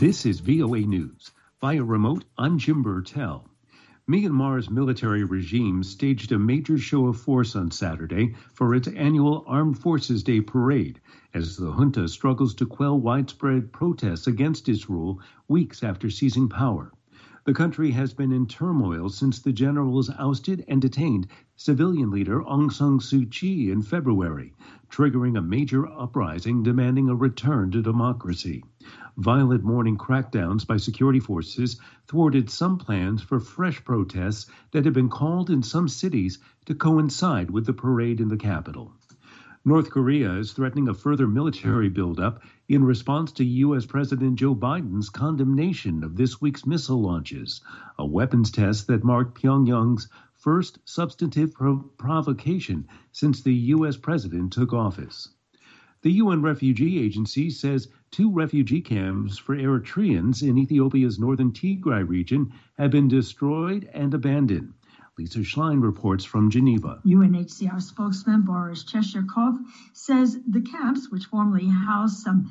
This is VOA News. Via remote, I'm Jim Burtell. Myanmar's military regime staged a major show of force on Saturday for its annual Armed Forces Day parade, as the junta struggles to quell widespread protests against its rule weeks after seizing power. The country has been in turmoil since the generals ousted and detained civilian leader Aung San Suu Kyi in February, triggering a major uprising demanding a return to democracy. Violent morning crackdowns by security forces thwarted some plans for fresh protests that had been called in some cities to coincide with the parade in the capital. North Korea is threatening a further military buildup in response to U.S. President Joe Biden's condemnation of this week's missile launches, a weapons test that marked Pyongyang's first substantive provocation since the U.S. president took office. The UN Refugee Agency says 2 refugee camps for Eritreans in Ethiopia's northern Tigray region have been destroyed and abandoned. Lisa Schlein reports from Geneva. UNHCR spokesman Boris Cheshirkov says the camps, which formerly housed some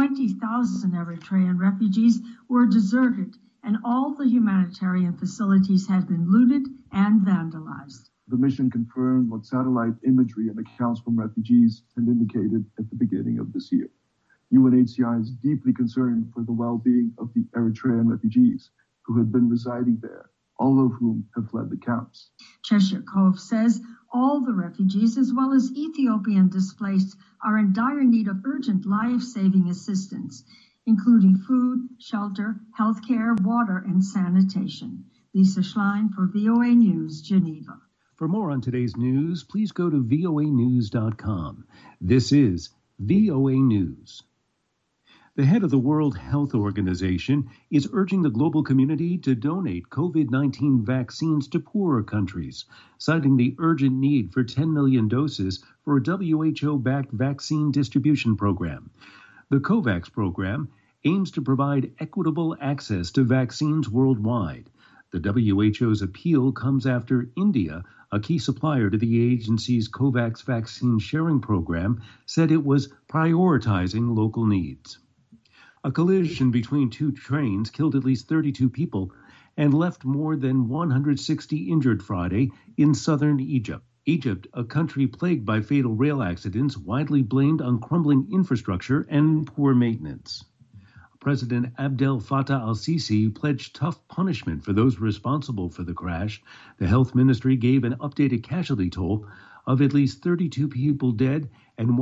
20,000 Eritrean refugees, were deserted and all the humanitarian facilities had been looted and vandalized. The mission confirmed what satellite imagery and accounts from refugees had indicated at the beginning of this year. UNHCR is deeply concerned for the well-being of the Eritrean refugees who had been residing there, all of whom have fled the camps. Cheshirkov says all the refugees, as well as Ethiopian displaced, are in dire need of urgent life-saving assistance, including food, shelter, healthcare, water, and sanitation. Lisa Schlein for VOA News, Geneva. For more on today's news, please go to voanews.com. This is VOA News. The head of the World Health Organization is urging the global community to donate COVID-19 vaccines to poorer countries, citing the urgent need for 10 million doses for a WHO-backed vaccine distribution program. The COVAX program aims to provide equitable access to vaccines worldwide. The WHO's appeal comes after India, a key supplier to the agency's COVAX vaccine sharing program, said it was prioritizing local needs. A collision between 2 trains killed at least 32 people and left more than 160 injured Friday in southern Egypt. Egypt, a country plagued by fatal rail accidents, widely blamed on crumbling infrastructure and poor maintenance. President Abdel Fattah al-Sisi pledged tough punishment for those responsible for the crash. The health ministry gave an updated casualty toll of at least 32 people dead and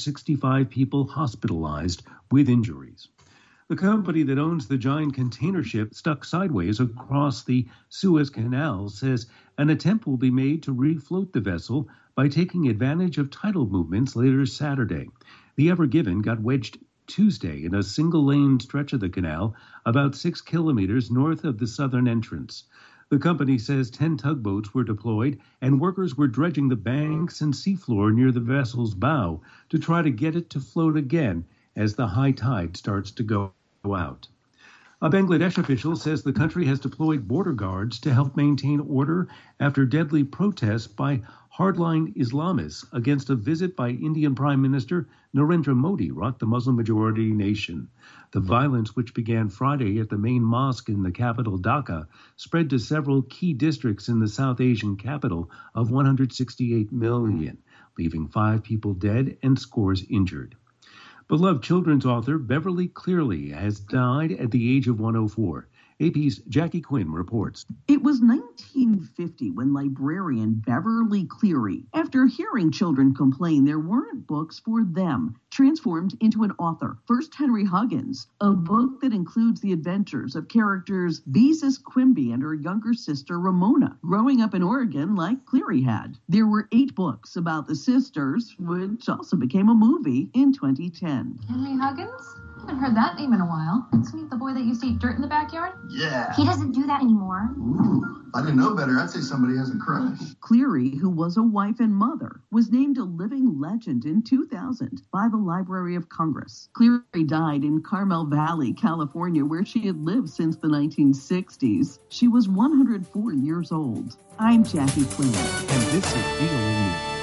165 people hospitalized with injuries. The company that owns the giant container ship stuck sideways across the Suez Canal says an attempt will be made to refloat the vessel by taking advantage of tidal movements later Saturday. The Ever Given got wedged Tuesday in a single-lane stretch of the canal about 6 kilometers north of the southern entrance. The company says 10 tugboats were deployed and workers were dredging the banks and seafloor near the vessel's bow to try to get it to float again as the high tide starts to go out. A Bangladesh official says the country has deployed border guards to help maintain order after deadly protests by hardline Islamists against a visit by Indian Prime Minister Narendra Modi rocked the Muslim-majority nation. The violence, which began Friday at the main mosque in the capital Dhaka, spread to several key districts in the South Asian capital of 168 million, leaving 5 people dead and scores injured. Beloved children's author Beverly Cleary has died at the age of 104. AP's Jackie Quinn reports. It was 1950 when librarian Beverly Cleary, after hearing children complain there weren't books for them, transformed into an author. First Henry Huggins, a book that includes the adventures of characters Beezus Quimby and her younger sister Ramona, growing up in Oregon like Cleary had. There were 8 books about the sisters, which also became a movie in 2010. Henry Huggins? I haven't heard that name in a while. Isn't he the boy that used to eat dirt in the backyard? Yeah. He doesn't do that anymore. Ooh, I didn't know better. I'd say somebody has a crush. Cleary, who was a wife and mother, was named a living legend in 2000 by the Library of Congress. Cleary died in Carmel Valley, California, where she had lived since the 1960s. She was 104 years old. I'm Jackie Quinn. And this is VOA News.